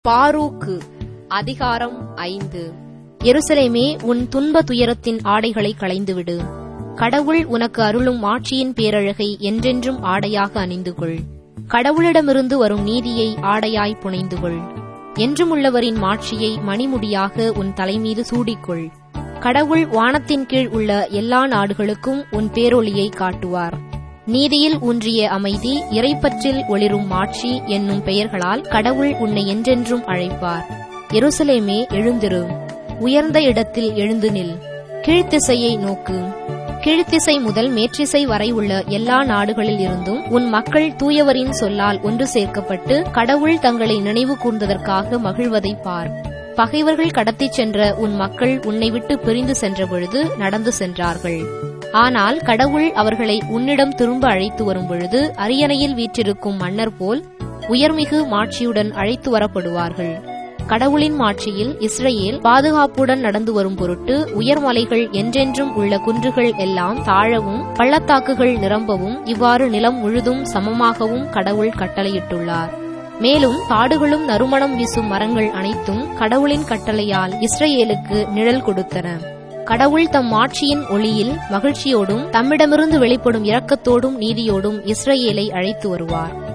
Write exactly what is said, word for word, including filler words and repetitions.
பாரூக்கு. அதிகாரம் ஐந்து. எருசலேமே, உன் துன்ப துயரத்தின் ஆடைகளை களைந்துவிடு. கடவுள் உனக்கு அருளும் ஆட்சியின் பேரழகை என்றென்றும் ஆடையாக அணிந்து கொள். கடவுளிடமிருந்து வரும் நீதியை ஆடையாய் புனைந்து கொள். என்றுமுள்ளவரின் மாட்சியை மணிமுடியாக உன் தலைமீது சூடிக்கொள். கடவுள் வானத்தின் கீழ் உள்ள எல்லா நாடுகளுக்கும் உன் பேரொளியை காட்டுவார். நீதியில் ஊன்றிய அமைதி, இறைப்பற்றில் ஒளிரும் மாட்சி என்னும் பெயர்களால் கடவுள் உன்னை என்றென்றும் அழைப்பார். எருசலேமே, எழுந்திரு. உயர்ந்த இடத்தில் எழுந்து நில். கீழ்த்திசையை நோக்கு. கீழ்த்திசை முதல் மேற்றிசை வரை உள்ள எல்லா நாடுகளில் இருந்தும் உன் மக்கள் தூயவரின் சொல்லால் ஒன்று சேர்க்கப்பட்டு கடவுள் தங்களை நினைவு கூர்ந்ததற்காக மகிழ்வதை பார். பகைவர்கள் கடத்திச் சென்ற உன் மக்கள் உன்னை விட்டு பிரிந்து சென்றபொழுது நடந்து சென்றார்கள். ஆனால் கடவுள் அவர்களை உன்னிடம் திரும்ப அழைத்து வரும்பொழுது அரியணையில் வீற்றிருக்கும் மன்னர் போல் உயர்மிகு மாட்சியுடன் அழைத்து வரப்படுவார்கள். கடவுளின் மாட்சியில் இஸ்ரவேல் பாதுகாப்புடன் நடந்து வரும் பொருட்டு உயர்மலைகள் என்றென்றும் உள்ள குன்றுகள் எல்லாம் தாழவும் பள்ளத்தாக்குகள் நிரம்பவும் இவ்வாறு நிலம் முழுதும் சமமாகவும் கடவுள் கட்டளையிட்டுள்ளார். மேலும் காடுகளும் நறுமணம் வீசும் மரங்கள் அனைத்தும் கடவுளின் கட்டளையால் இஸ்ரவேலுக்கு நிழல் கொடுத்தன. கடவுள் தம் ஆட்சியின் ஒளியில் மகிழ்ச்சியோடும் தம்மிடமிருந்து வெளிப்படும் இரக்கத்தோடும் நீதியோடும் இஸ்ரவேலை அழைத்து வருவார்.